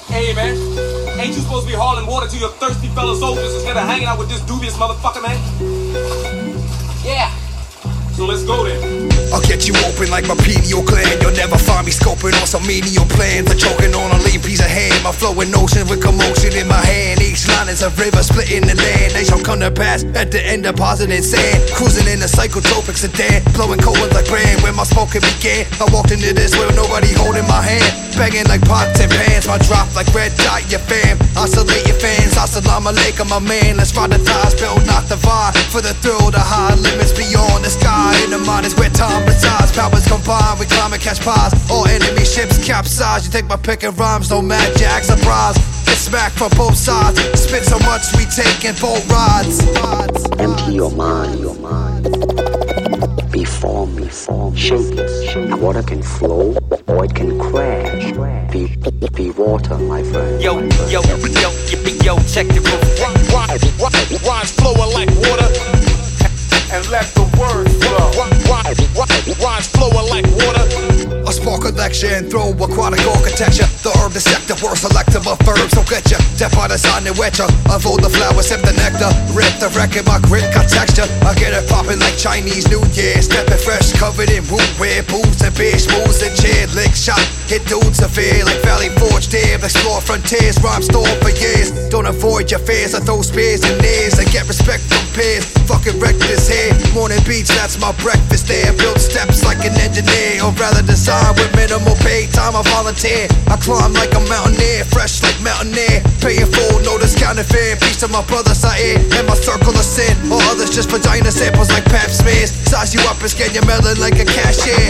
Hey man, ain't you supposed to be hauling water to your thirsty fellow soldiers instead of hanging out with this dubious motherfucker, man? Yeah. So let's go then. I'll get you open like my pineal gland. You'll never find me scoping on some menial plans. I'm choking on a lean piece of ham. I'm flowing ocean with commotion in my hand. Each line is a river splitting the land. They shall come to pass at the end depositing sand. Cruising in a psychotropic sedan, blowing cold like brand. When my smoking began, I walked into this with nobody holding my hand. Banging like pots and pans, my drop like red dot, your fam. Oscillate your fans, assalamu alaikum, my man. Let's ride the ties, build not the vibe. For the thrill, the high limits beyond the sky. In the mind is where time resides. Powers combine, we climb and catch pies. All enemy ships capsize. You take my pick and rhymes, no mad jacks surprise. Get smacked from both sides. Spit so much we taking boat rides. Empty your mind. Be formless, shapeless. Water can flow or it can crash. Be water, my friend. Yo, check the roof. Rhymes flowing like water. And let the words flow. Rhymes flowing like water. A spark collection, throw aquatic architecture. The herb, the sector, word selective of verbs. Don't get ya, step by the sign and wet ya. Unfold the flower, sip the nectar. Rip the record, my grit got texture. I get it poppin' like Chinese New Year. Steppin' fresh, covered in root wear. Booze and beer, schmooze and cheer. Lick shot, hit dudes severe. Like Valley Forge Dave. Explore frontiers, rhyme store for years. Don't avoid your fears, I throw spears and ears. And get respect from peers. Fucking wreck this here. Morning beats, that's my breakfast there. Build steps like an engineer, or rather design with minimal pay time. I volunteer. I climb like a mountaineer, fresh like mountaineer. Paying full, no discounted fare. Peace to my brothers I hear, and my circle of sin. All others just vagina samples like pap smears. Size you up and scan your melon like a cashier.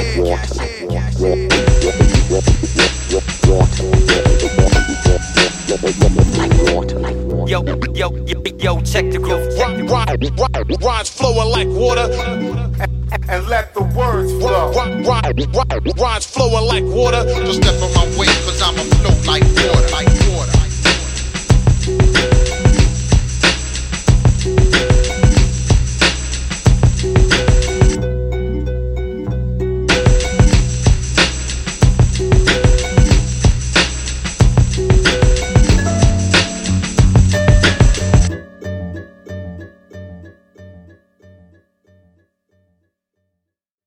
Yo, check the groove. Rhymes flowing like water. And let the words flow. Rhymes flowing like water. Just step on my way.